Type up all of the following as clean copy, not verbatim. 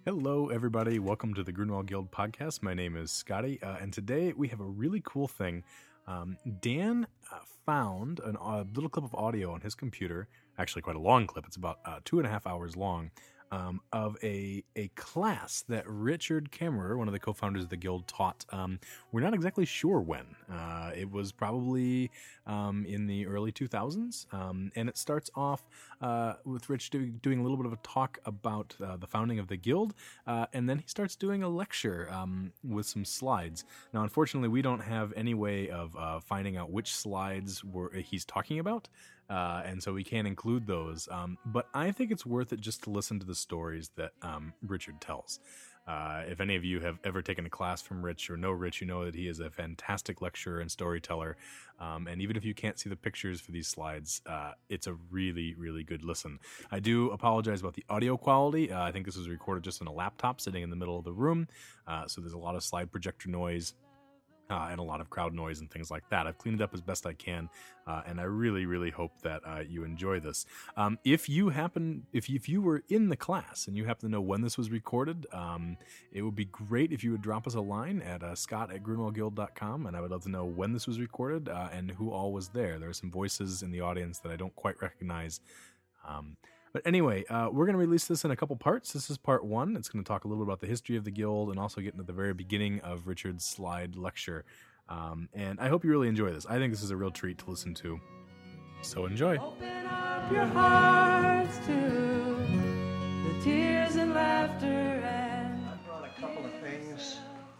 Hello, everybody. Welcome to the Grunwald Guild podcast. My name is Scotty, and today we have a really cool thing. Dan found a little clip of audio on his computer, actually quite a long clip. It's about 2.5 hours long, of a class that Richard Kammerer, one of the co-founders of the guild, taught. We're not exactly sure when. It was probably in the early 2000s, and it starts off with Rich doing a little bit of a talk about the founding of the guild, and then he starts doing a lecture with some slides. Now, unfortunately, we don't have any way of finding out which slides he's talking about. And so we can't include those. But I think it's worth it just to listen to the stories that Richard tells. If any of you have ever taken a class from Rich or know Rich, you know that he is a fantastic lecturer and storyteller. And even if you can't see the pictures for these slides, it's a really, really good listen. I do apologize about the audio quality. I think this was recorded just on a laptop sitting in the middle of the room. So there's a lot of slide projector noise. And a lot of crowd noise and things like that. I've cleaned it up as best I can, and I really, really hope that you enjoy this. If you were in the class and you happen to know when this was recorded, it would be great if you would drop us a line at scott@grunwaldguild.com, and I would love to know when this was recorded and who all was there. There are some voices in the audience that I don't quite recognize. But anyway, we're going to release this in a couple parts. This is part one. It's going to talk a little about the history of the guild and also get into the very beginning of Richard's slide lecture. And I hope you really enjoy this. I think this is a real treat to listen to. So enjoy. Open up your hearts to the tears and laughter. And I brought a couple of things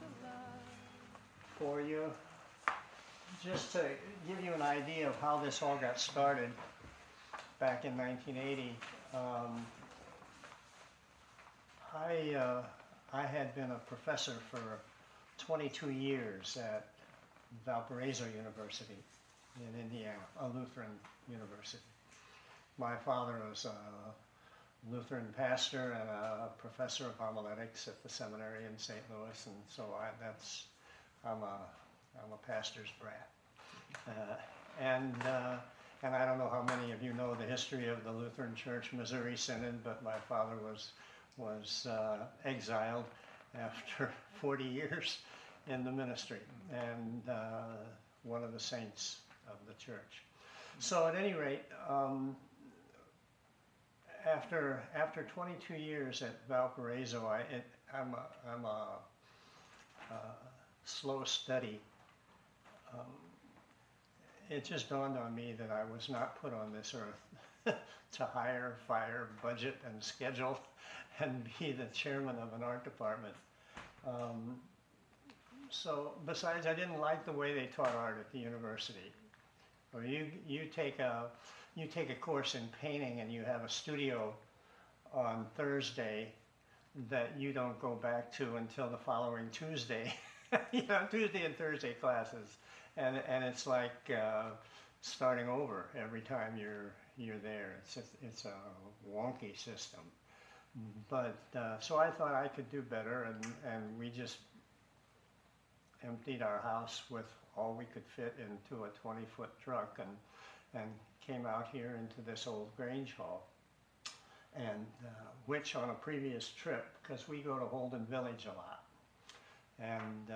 for you, just to give you an idea of how this all got started back in 1980. I had been a professor for 22 years at Valparaiso University in Indiana, a Lutheran university. My father was a Lutheran pastor and a professor of homiletics at the seminary in St. Louis, and so I'm a pastor's brat. And I don't know how many of you know the history of the Lutheran Church Missouri Synod, but my father was exiled after 40 years in the ministry, and one of the saints of the church. So at any rate, after 22 years at Valparaiso, I'm a slow study. It just dawned on me that I was not put on this earth to hire, fire, budget, and schedule, and be the chairman of an art department. So besides, I didn't like the way they taught art at the university. Or you take a course in painting and you have a studio on Thursday that you don't go back to until the following Tuesday. Tuesday and Thursday classes. And it's like starting over every time you're there. It's a wonky system. But so I thought I could do better, and we just emptied our house with all we could fit into a 20-foot truck and came out here into this old Grange Hall. And which on a previous trip, because we go to Holden Village a lot, and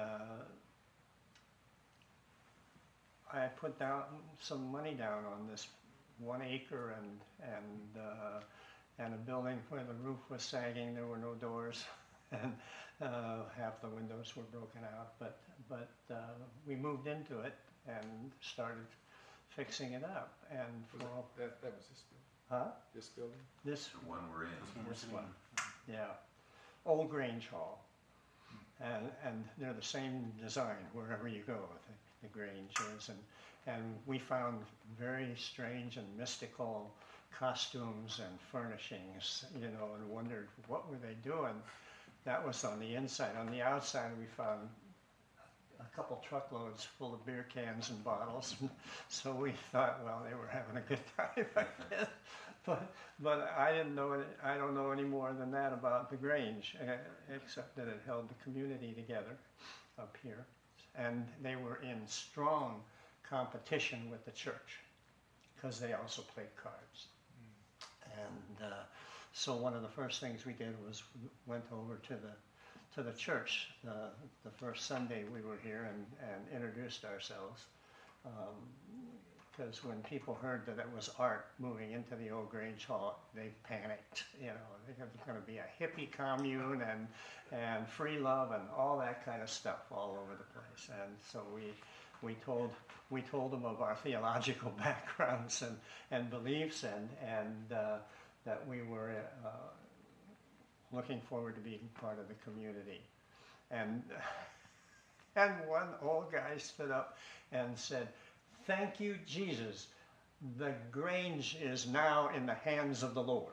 I put down some money down on this 1 acre and a building where the roof was sagging. There were no doors, and half the windows were broken out. But we moved into it and started fixing it up. And that was this building. Huh? This building. This The one we're in. This one, yeah, Old Grange Hall, and they're the same design wherever you go. The Grange is, and we found very strange and mystical costumes and furnishings, and wondered what were they doing. That was on the inside. On the outside, we found a couple truckloads full of beer cans and bottles. So we thought, well, they were having a good time, I guess. But I didn't know. I don't know any more than that about the Grange, except that it held the community together up here. And they were in strong competition with the church because they also played cards. And So one of the first things we did was went over to the church the first Sunday we were here and introduced ourselves. Because when people heard that it was Art moving into the old Grange Hall, they panicked. You know, there's going to be a hippie commune and free love and all that kind of stuff all over the place. And so we told them of our theological backgrounds and beliefs and that we were looking forward to being part of the community. And one old guy stood up and said, "Thank you, Jesus. The Grange is now in the hands of the Lord."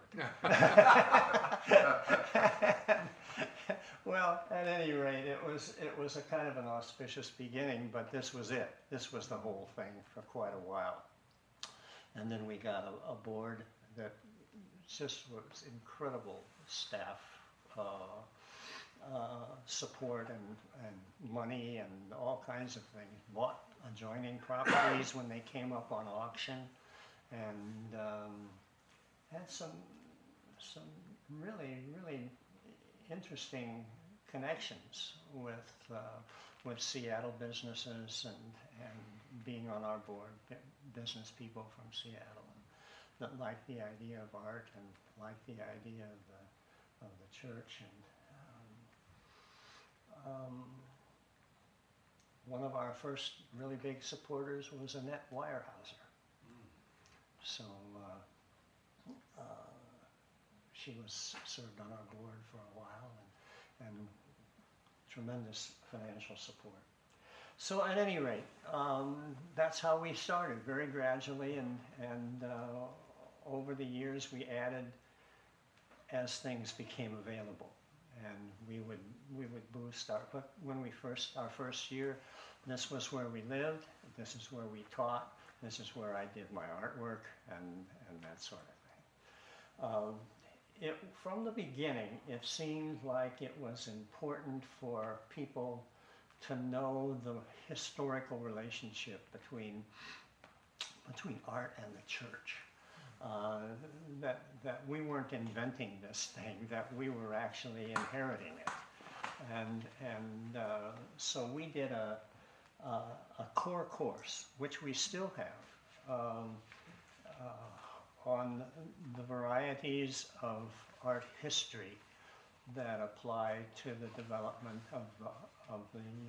Well, at any rate, it was a kind of an auspicious beginning, but this was it. This was the whole thing for quite a while. And then we got a board that just was incredible staff support and money and all kinds of things. Bought adjoining properties when they came up on auction, and had some really interesting connections with Seattle businesses and being on our board, business people from Seattle that liked the idea of art and liked the idea of the church. And one of our first really big supporters was Annette Weyerhaeuser. So she was served on our board for a while and tremendous financial support. So at any rate, that's how we started, very gradually, and over the years we added as things became available, and we would boost our first year. This was where we lived. This is where we taught. This is where I did my artwork and that sort of thing. From the beginning, it seemed like it was important for people to know the historical relationship between art and the church. That we weren't inventing this thing, that we were actually inheriting it. And so we did a core course, which we still have, on the varieties of art history that apply to the development of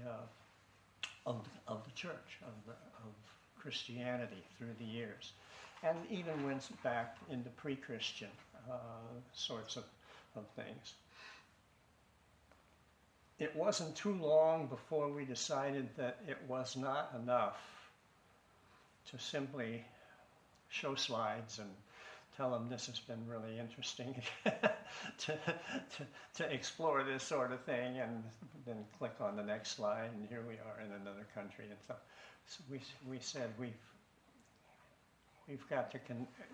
the church, of Christianity through the years, and even went back into pre-Christian sorts of things. It wasn't too long before we decided that it was not enough to simply show slides and tell them this has been really interesting to explore this sort of thing, and then click on the next slide, and here we are in another country. And so we said we've got to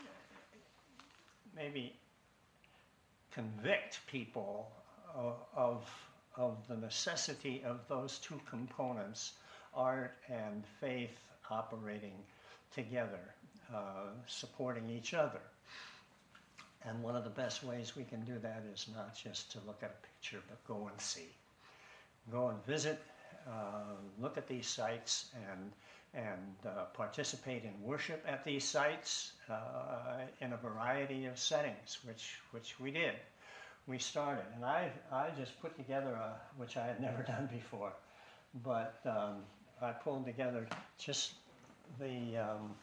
maybe convict people of the necessity of those two components, art and faith, operating together, supporting each other. And one of the best ways we can do that is not just to look at a picture, but go and see. Go and visit, look at these sites, and participate in worship at these sites in a variety of settings, which we did. We started, and I just put together which I had never done before, but I pulled together just the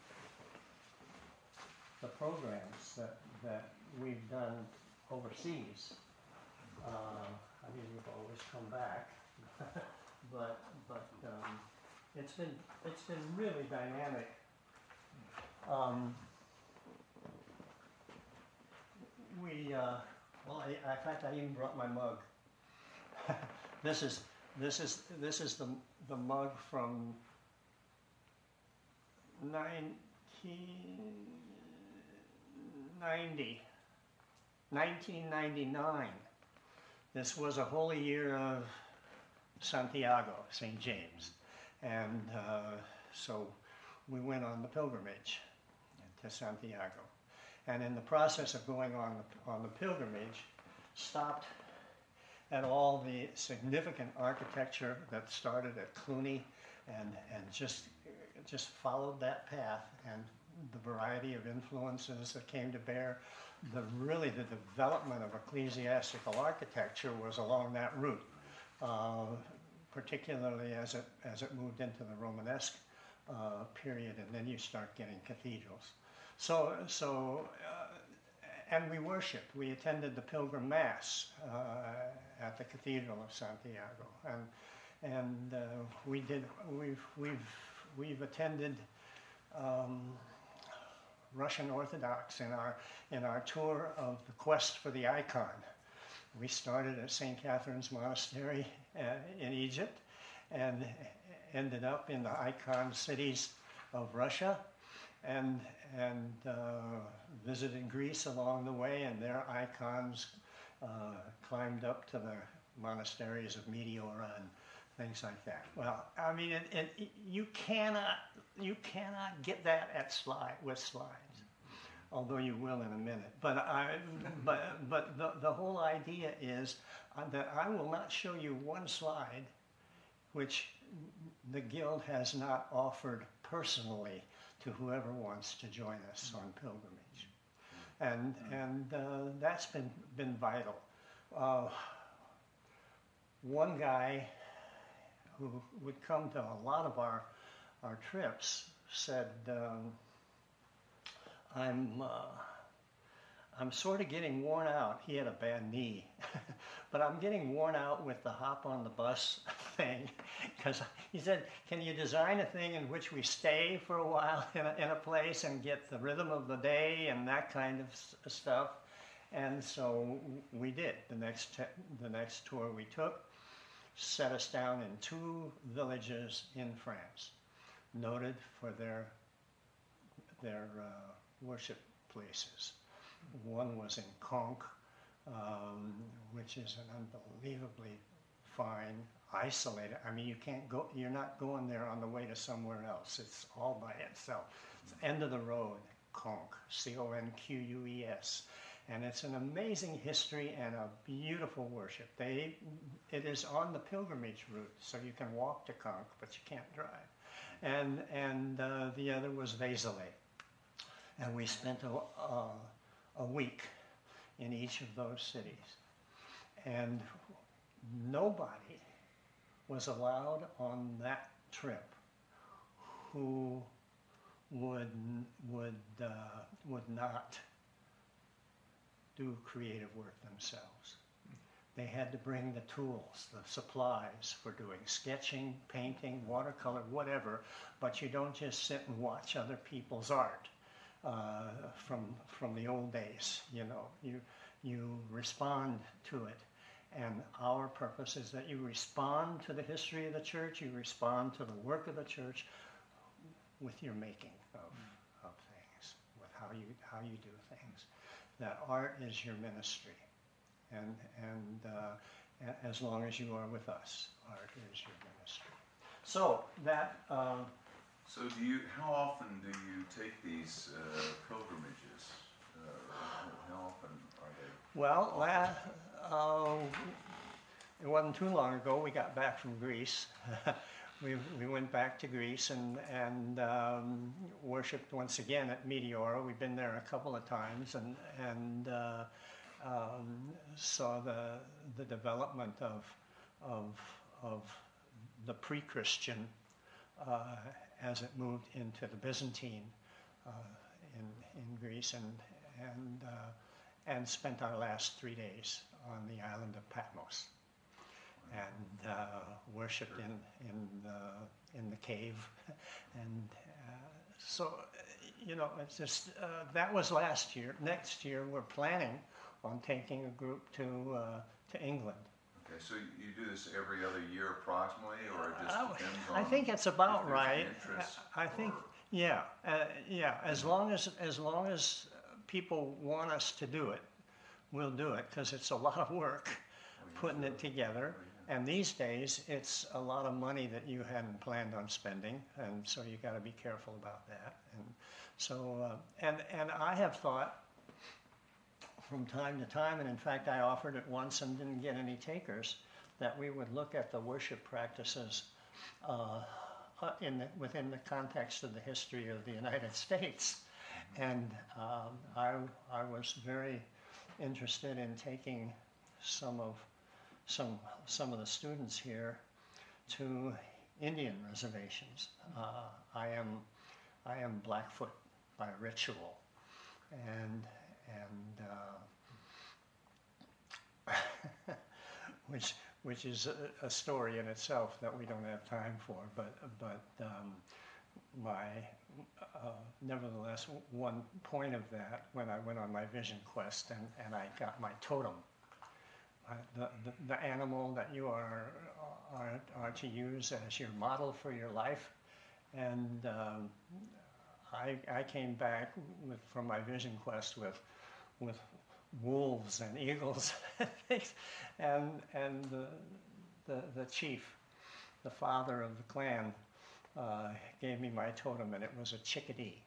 programs that we've done overseas. I mean, we've always come back, but it's been really dynamic. In fact, I even brought my mug. This is the mug from 1999. This was a holy year of Santiago, St. James. And so we went on the pilgrimage to Santiago. and in the process of going on the pilgrimage, stopped at all the significant architecture that started at Cluny, and just followed that path, and the variety of influences that came to bear. The development of ecclesiastical architecture was along that route, particularly as it moved into the Romanesque period, and then you start getting cathedrals. And we worshipped. We attended the Pilgrim Mass at the Cathedral of Santiago, and we've attended Russian Orthodox in our tour of the quest for the icon. We started at St. Catherine's Monastery in Egypt, and ended up in the icon cities of Russia, and visited Greece along the way, and their icons climbed up to the monasteries of Meteora and things like that. Well, I mean, you cannot get that with slides, although you will in a minute. But the whole idea is that I will not show you one slide which the Guild has not offered personally to whoever wants to join us on pilgrimage, and that's been vital. One guy who would come to a lot of our trips said, I'm sort of getting worn out. He had a bad knee, but I'm getting worn out with the hop on the bus thing, because he said, can you design a thing in which we stay for a while in a place and get the rhythm of the day and that kind of stuff? And so we did. The next tour we took set us down in 2 villages in France, noted for their worship places. One was in Conques, which is an unbelievably fine, isolated. I mean, you're not going there on the way to somewhere else. It's all by itself. It's end of the road, Conques, Conques. And it's an amazing history and a beautiful worship. It is on the pilgrimage route, so you can walk to Conques, but you can't drive. And the other was Vézelay. And we spent a week in each of those cities. And nobody was allowed on that trip who would not do creative work themselves. They had to bring the tools, the supplies for doing sketching, painting, watercolor, whatever, but you don't just sit and watch other people's art from the old days. You know, you respond to it. And our purpose is that you respond to the history of the church, you respond to the work of the church with your making of things, with how you do things. That art is your ministry, and as long as you are with us, art is your ministry. So that. So how often do you take these pilgrimages? How often are they? Well, it wasn't too long ago we got back from Greece. We went back to Greece and worshipped once again at Meteora. We've been there a couple of times and saw the development of the pre-Christian as it moved into the Byzantine in Greece, and spent our last 3 days on the island of Patmos. And worshipped in the cave, and so it's just that was last year. Next year we're planning on taking a group to England. Okay, so you do this every other year approximately, or it just depends on? I think it's about right. I think as long as people want us to do it, we'll do it, because it's a lot of work putting it together. And these days, it's a lot of money that you hadn't planned on spending, and so you got to be careful about that. And so, and I have thought from time to time, and in fact I offered it once and didn't get any takers, that we would look at the worship practices within the context of the history of the United States. And I was very interested in taking some of the students here to Indian reservations. I am Blackfoot by ritual, and which is a story in itself that we don't have time for. But nevertheless, one point of that, when I went on my vision quest and I got my totem, the animal that you are to use as your model for your life, and I came back from my vision quest with wolves and eagles and things, and the chief, the father of the clan, gave me my totem, and it was a chickadee.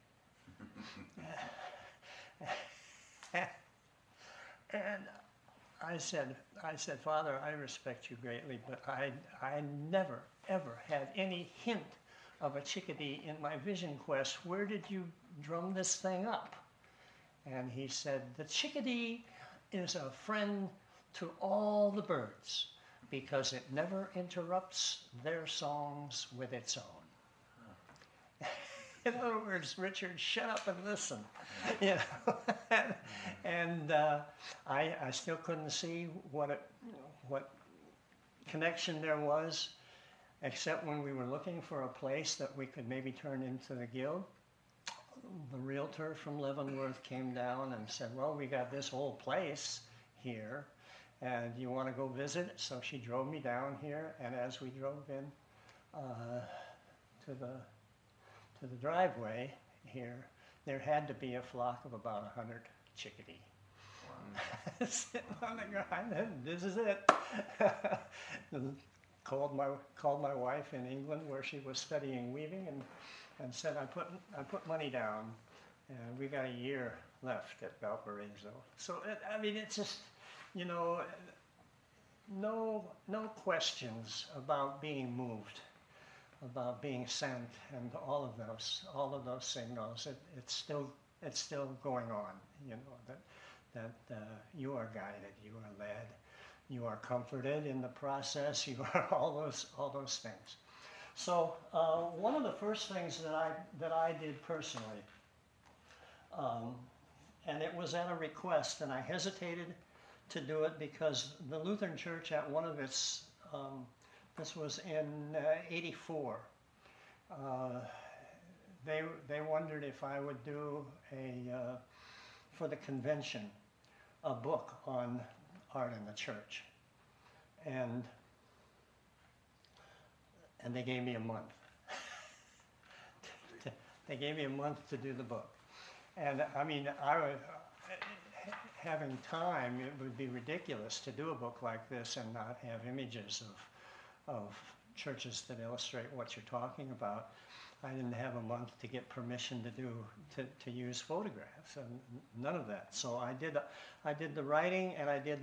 And I said, Father, I respect you greatly, but I never, ever had any hint of a chickadee in my vision quest. Where did you drum this thing up? And he said, the chickadee is a friend to all the birds because it never interrupts their songs with its own. In other words, Richard, shut up and listen. You know, and I still couldn't see what connection there was, except when we were looking for a place that we could maybe turn into the guild. The realtor from Leavenworth came down and said, well, we got this whole place here, and you want to go visit? So she drove me down here, and as we drove in to the driveway here, there had to be a flock of about 100 chickadee. Wow. Sitting on the ground, this is it. Called my wife in England, where she was studying weaving, and said, I put money down, and we got a year left at Valparaiso. So it's just, you know, no questions about being moved, about being sent, and all of those signals. It's still going on. You know that you are guided, you are led, you are comforted in the process. You are all those things. So one of the first things that I did personally, and it was at a request, and I hesitated to do it because the Lutheran Church at one of its, this was in '84, they wondered if I would do for the convention, a book on art in the church. And they gave me a month. They gave me a month to do the book. And I mean, having time, it would be ridiculous to do a book like this and not have images of churches that illustrate what you're talking about. I didn't have a month to get permission to use photographs, and none of that. So I did the writing, and I did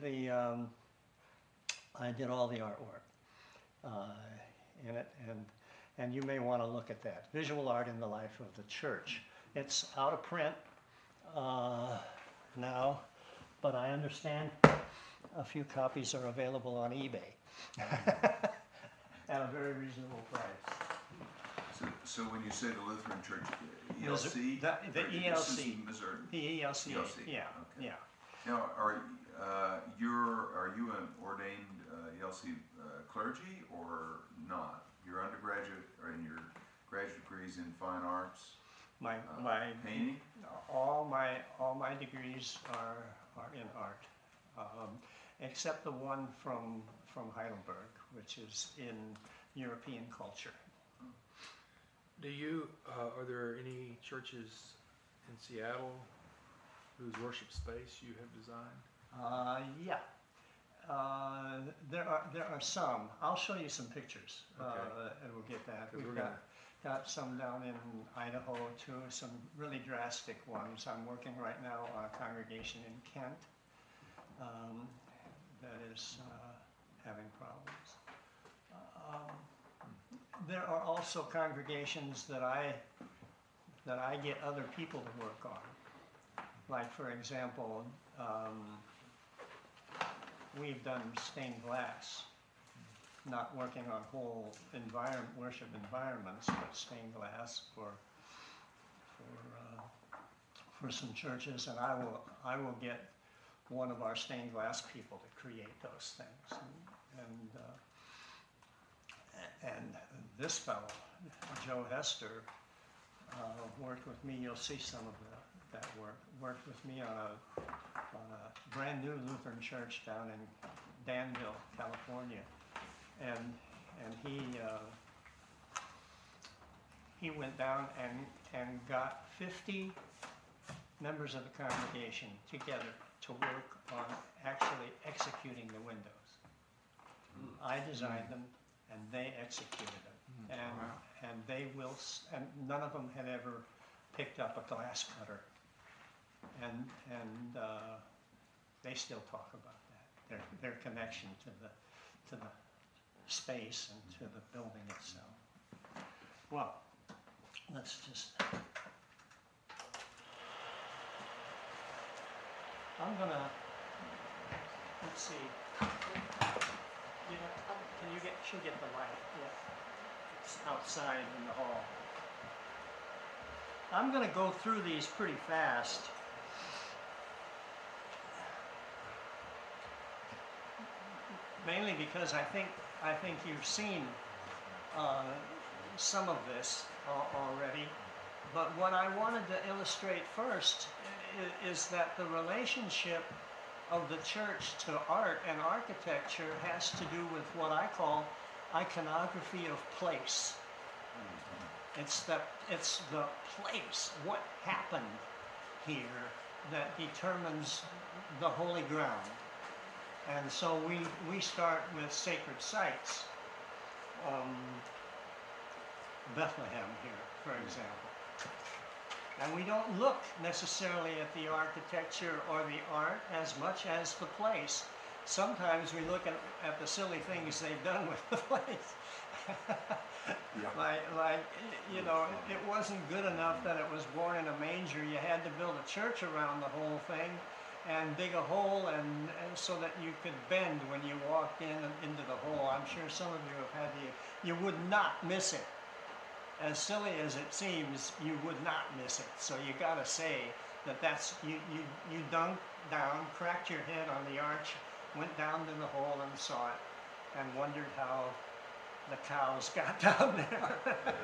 all the artwork in it, and you may want to look at that. Visual Art in the Life of the Church. It's out of print now, but I understand a few copies are available on eBay at a very reasonable price. So when you say the Lutheran Church, ELC? The ELC. Missouri. The ELC. ELC. Yeah. Okay. Yeah. Now, are you an ordained ELC clergy or not? Your undergraduate or in your graduate degrees in fine arts, My painting. all my degrees are in art, except the one from Heidelberg, which is in European culture. Are there any churches in Seattle whose worship space you have designed? Yeah. There are some. I'll show you some pictures, Okay. and we'll get that. 'Cause We've we're got some down in Idaho too, some really drastic ones. I'm working right now on a congregation in Kent that is having problems. There are also congregations that I get other people to work on. Like, for example, we've done stained glass, not working on whole worship environments, but stained glass for some churches, and I will get one of our stained glass people to create those things. And this fellow, Joe Hester, worked with me. You'll see some of that work. Worked with me on a brand new Lutheran church down in Danville, California, and he went down and got 50 members of the congregation together to work on actually executing the windows. I designed them, and they executed them, and they will. And none of them had ever picked up a glass cutter, and they still talk about that. Their connection to the space and to the building itself. Well, let's just. I'm gonna. Let's see. You know, can you get? She'll get the light. Yeah, it's outside in the hall. I'm gonna go through these pretty fast. Mainly because I think you've seen some of this already. But what I wanted to illustrate first is that the relationship of the church to art and architecture has to do with what I call iconography of place. It's the place, what happened here, that determines the holy ground. And so we start with sacred sites. Bethlehem here, for example. And we don't look necessarily at the architecture or the art as much as the place. Sometimes we look at the silly things they've done with the place. Like, you know, it wasn't good enough that it was born in a manger. You had to build a church around the whole thing and dig a hole and so that you could bend when you walked into the hole. I'm sure some of you have had you would not miss it. As silly as it seems, you would not miss it. So you gotta say that's you dunked down, cracked your head on the arch, went down to the hole and saw it, and wondered how the cows got down there.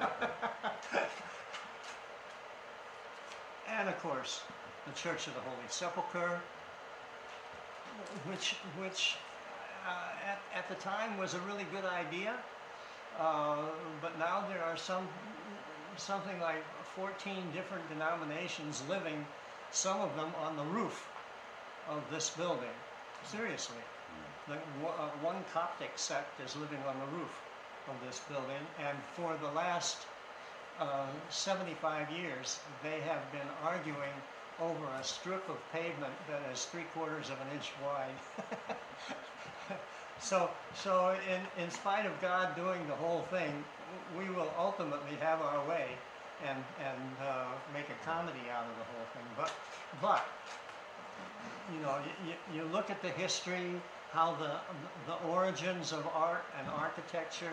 And of course, the Church of the Holy Sepulchre, which at the time was a really good idea. But now there are something like 14 different denominations living, some of them on the roof of this building. Seriously. One Coptic sect is living on the roof of this building, and for the last 75 years, they have been arguing over a strip of pavement that is 3/4 of an inch wide. So in spite of God doing the whole thing, we will ultimately have our way and make a comedy out of the whole thing. But you know, you look at the history, how the origins of art and architecture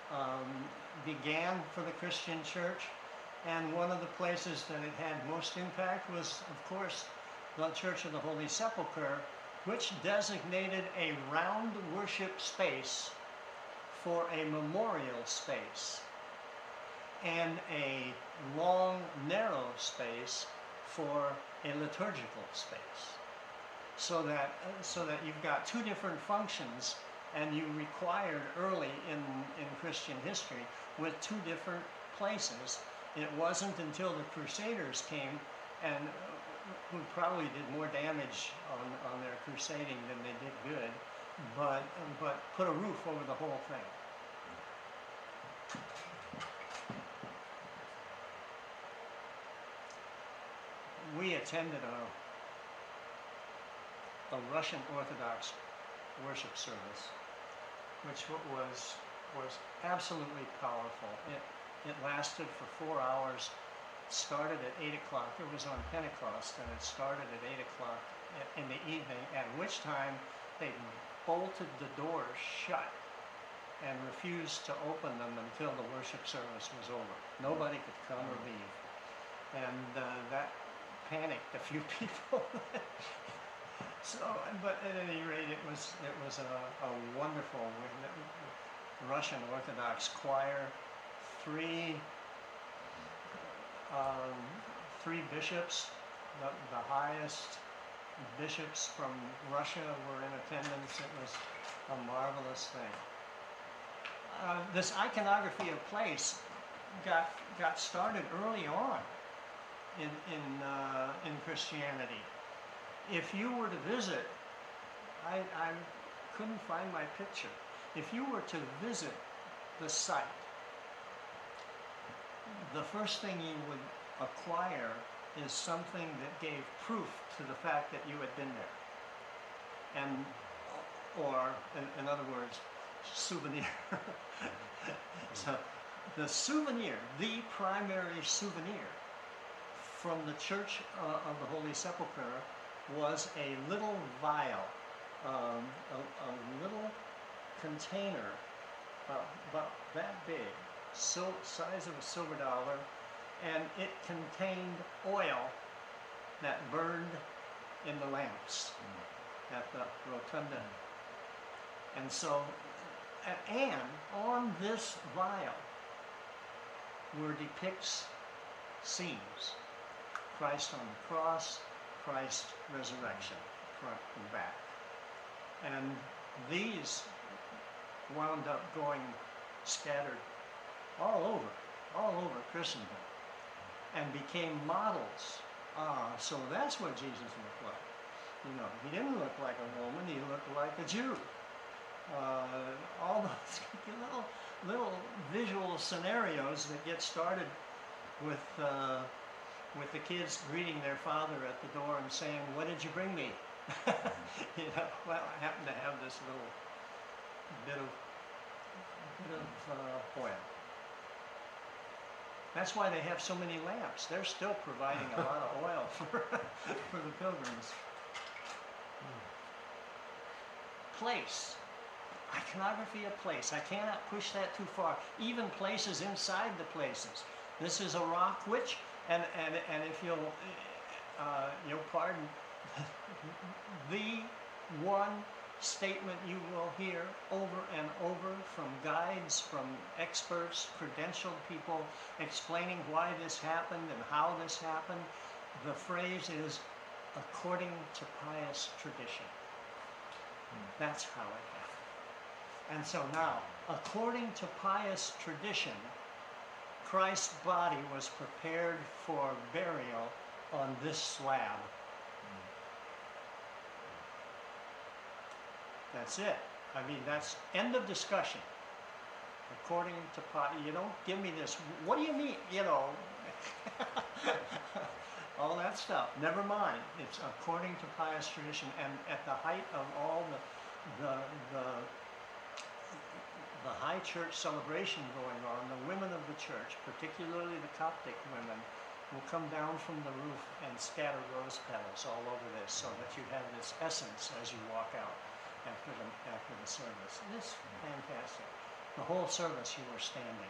began for the Christian church, and one of the places that it had most impact was, of course, the Church of the Holy Sepulchre, which designated a round worship space for a memorial space and a long, narrow space for a liturgical space. So that you've got two different functions, and you required early in Christian history with two different places. It wasn't until the Crusaders came, and who probably did more damage on their crusading than they did good, but put a roof over the whole thing. We attended a Russian Orthodox worship service, which was absolutely powerful. It lasted for 4 hours, started at 8 o'clock. It was on Pentecost, and it started at 8 o'clock in the evening, at which time they bolted the doors shut and refused to open them until the worship service was over. Nobody could come or leave. And that panicked a few people. So, but at any rate, it was a wonderful Russian Orthodox choir, three bishops, the highest bishops from Russia were in attendance. It was a marvelous thing. This iconography of place got started early on in Christianity. If you were to visit, I couldn't find my picture. If you were to visit the site, the first thing you would acquire is something that gave proof to the fact that you had been there. And, or in other words, souvenir. So the souvenir, the primary souvenir from the Church of the Holy Sepulchre was a little vial, a little container about that big, so size of a silver dollar, and it contained oil that burned in the lamps at the rotunda. And so, and on this vial were depicts scenes: Christ on the cross, Christ's resurrection, front and back. And these wound up going scattered all over Christendom, and became models. So that's what Jesus looked like. You know, he didn't look like a Roman, he looked like a Jew. All those little visual scenarios that get started with the kids greeting their father at the door and saying, "What did you bring me?" You know, well, I happen to have this little bit of oil. That's why they have so many lamps. They're still providing a lot of oil for the pilgrims. Place. Iconography of place. I cannot push that too far. Even places inside the places. This is a rock which, and if you'll pardon, the one statement you will hear over and over from guides, from experts, credentialed people explaining why this happened and how this happened, the phrase is according to pious tradition. That's how it happened. And so now, according to pious tradition, Christ's body was prepared for burial on this slab. That's it. I mean, that's end of discussion. According to you don't give me this, what do you mean, you know, all that stuff. Never mind. It's according to pious tradition, and at the height of all the high church celebration going on, the women of the church, particularly the Coptic women, will come down from the roof and scatter rose petals all over this, so that you have this essence as you walk out after the service. And it's fantastic. The whole service you were standing.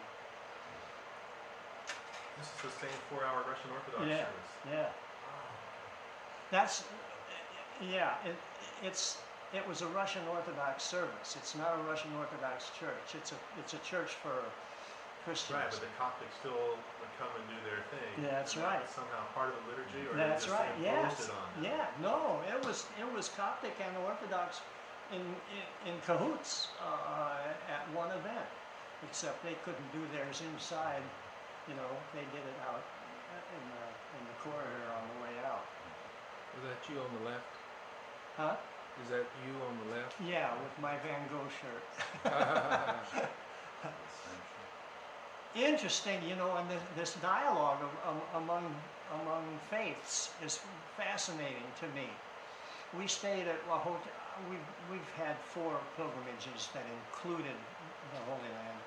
This is the same 4-hour Russian Orthodox service. Yeah. That's, yeah, it was a Russian Orthodox service. It's not a Russian Orthodox church. It's a church for Christians. Right, but the Coptics still would come and do their thing. Yeah, that's right. Somehow part of the liturgy, or that's just right. Yes. On Yeah. No, it was Coptic and Orthodox in cahoots at one event, except they couldn't do theirs inside. You know, they did it out in the corridor on the way out. Is that you on the left? Huh? Is that you on the left? Yeah, with my Van Gogh shirt. Interesting, you know, and this dialogue among faiths is fascinating to me. we stayed at La Hotel. We've had 4 pilgrimages that included the Holy Land.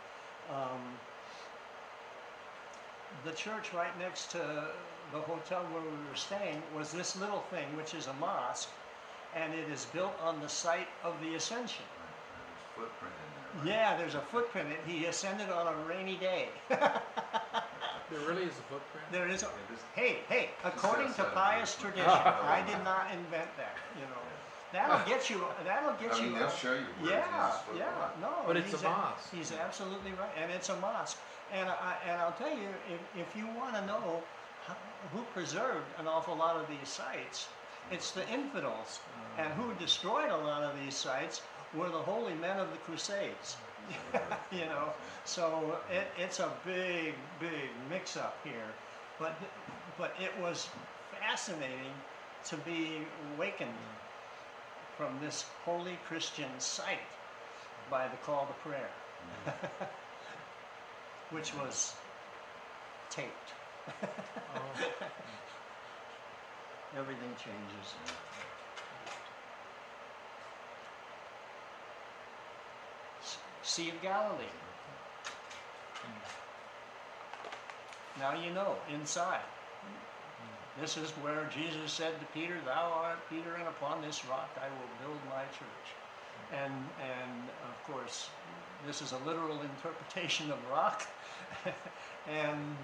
The church right next to the hotel where we were staying was this little thing, which is a mosque, and it is built on the site of the Ascension. There's footprint in there, right? Yeah, there's a footprint. He ascended on a rainy day. There really is a footprint? There is a, It is- hey, according to outside of pious Jerusalem. tradition, I did not invent that, you know. That'll get you, I mean, they'll show you where yeah, Jesus yeah, footprint. no. But it's he's a mosque. He's absolutely right, and it's a mosque. And I'll tell you, if you want to know who preserved an awful lot of these sites, it's the infidels. And who destroyed a lot of these sites were the holy men of the Crusades. You know, so it's a big mix-up here. But it was fascinating to be awakened from this holy Christian site by the call to prayer, which was taped. Oh. Everything changes. Sea of Galilee. Now you know, inside. This is where Jesus said to Peter, "Thou art Peter, and upon this rock I will build my church." And of course, this is a literal interpretation of rock. And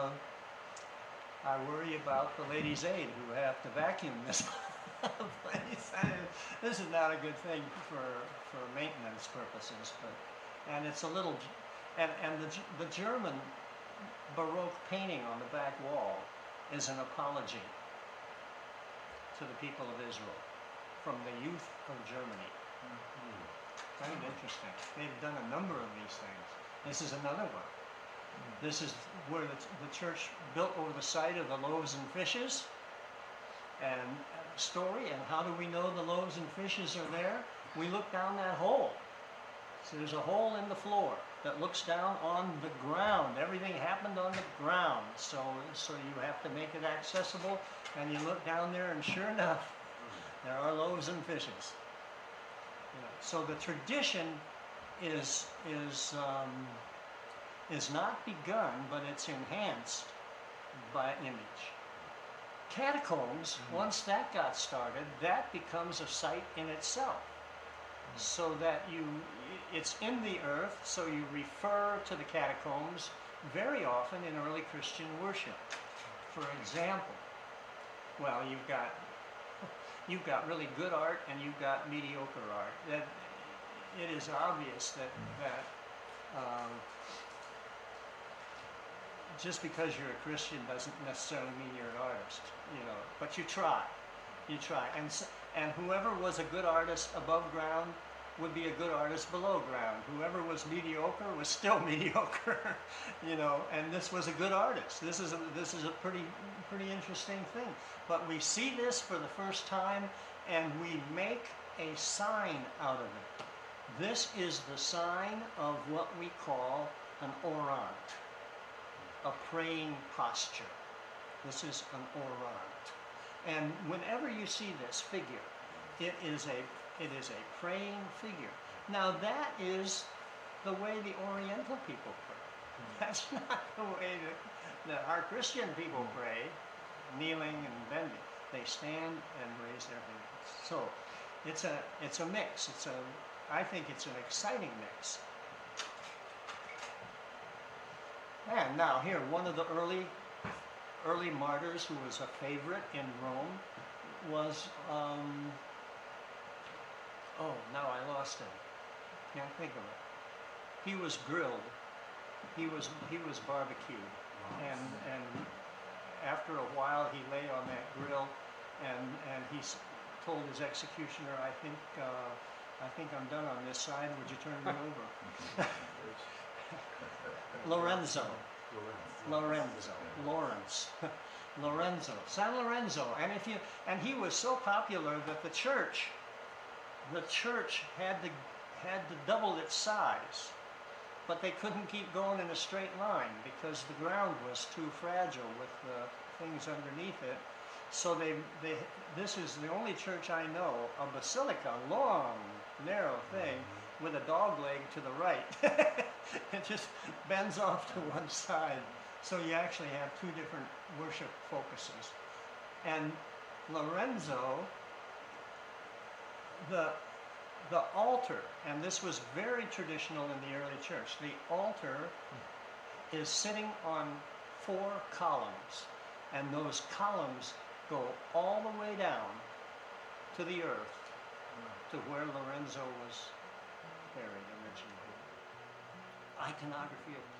I worry about the Ladies' Aid who have to vacuum this place. This is not a good thing for maintenance purposes, and it's a little, and the German Baroque painting on the back wall is an apology to the people of Israel from the youth of Germany. Kind of interesting. They've done a number of these things. This is another one. This is where the church built over the site of the loaves and fishes. And story, and how do we know the loaves and fishes are there? We look down that hole. So there's a hole in the floor that looks down on the ground. Everything happened on the ground. So you have to make it accessible, and you look down there, and sure enough, there are loaves and fishes. So the tradition is not begun, but it's enhanced by image. Catacombs, once that got started, that becomes a site in itself. So that it's in the earth, so you refer to the catacombs very often in early Christian worship. For example, well, you've got really good art and you've got mediocre art. That it is obvious that just because you're a Christian doesn't necessarily mean you're an artist, you know. But you try, and whoever was a good artist above ground would be a good artist below ground. Whoever was mediocre was still mediocre, you know. And this was a good artist. This is a pretty interesting thing. But we see this for the first time, and we make a sign out of it. This is the sign of what we call an orant, a praying posture. This is an orant. And whenever you see this figure, it is a praying figure. Now that is the way the Oriental people pray. That's not the way that our Christian people pray, kneeling and bending. They stand and raise their hands. So it's a mix. I think it's an exciting mix. And now here, one of the early martyrs who was a favorite in Rome was, now I lost him. Can't think of it. He was grilled. He was barbecued. And after a while he lay on that grill and he told his executioner, I think I'm done on this side. Would you turn me over? Lorenzo, San Lorenzo, and he was so popular that the church had to double its size, but they couldn't keep going in a straight line because the ground was too fragile with the things underneath it, So this is the only church I know, a basilica, long, narrow thing, with a dog leg to the right. It just bends off to one side. So you actually have two different worship focuses. And Lorenzo, the altar, and this was very traditional in the early church, the altar is sitting on 4 columns, and those columns go all the way down to the earth, to where Lorenzo was buried originally. Iconography of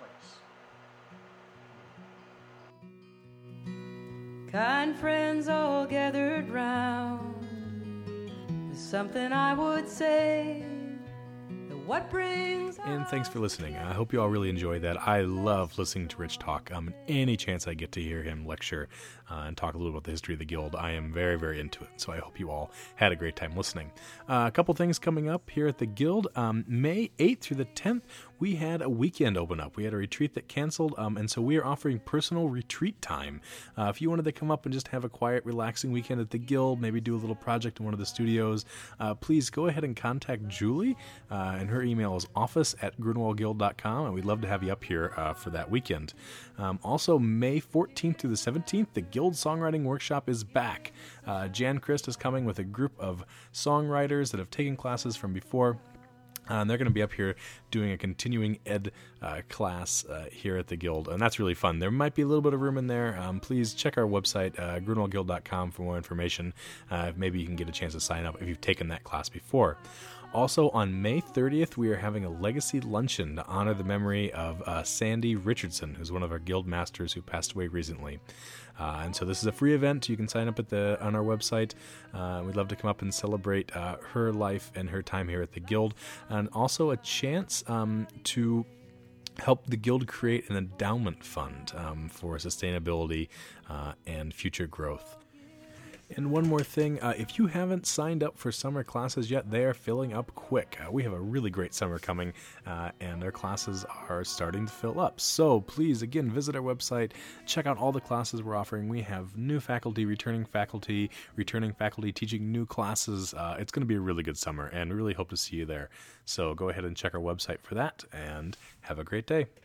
place. Kind friends all gathered round. There's something I would say. What brings And thanks for listening. I hope you all really enjoyed that. I love listening to Rich talk. Any chance I get to hear him lecture and talk a little about the history of the Guild, I am very, very into it. So I hope you all had a great time listening. A couple things coming up here at the Guild. May 8th through the 10th, we had a weekend open up. We had a retreat that canceled, and so we are offering personal retreat time. If you wanted to come up and just have a quiet, relaxing weekend at the Guild, maybe do a little project in one of the studios, please go ahead and contact Julie, and her email is office@grunwaldguild.com, and we'd love to have you up here for that weekend. Also, May 14th through the 17th, the Guild Songwriting Workshop is back. Jan Christ is coming with a group of songwriters that have taken classes from before. And they're going to be up here doing a continuing ed class here at the Guild, and that's really fun. There might be a little bit of room in there. Please check our website, grunwaldguild.com, for more information. Maybe you can get a chance to sign up if you've taken that class before. Also, on May 30th, we are having a legacy luncheon to honor the memory of Sandy Richardson, who's one of our Guild masters who passed away recently. And so this is a free event. You can sign up on our website. We'd love to come up and celebrate her life and her time here at the Guild. And also a chance to help the Guild create an endowment fund for sustainability and future growth. And one more thing, if you haven't signed up for summer classes yet, they are filling up quick. We have a really great summer coming, and our classes are starting to fill up. So please, again, visit our website, check out all the classes we're offering. We have new faculty, returning faculty teaching new classes. It's going to be a really good summer, and we really hope to see you there. So go ahead and check our website for that, and have a great day.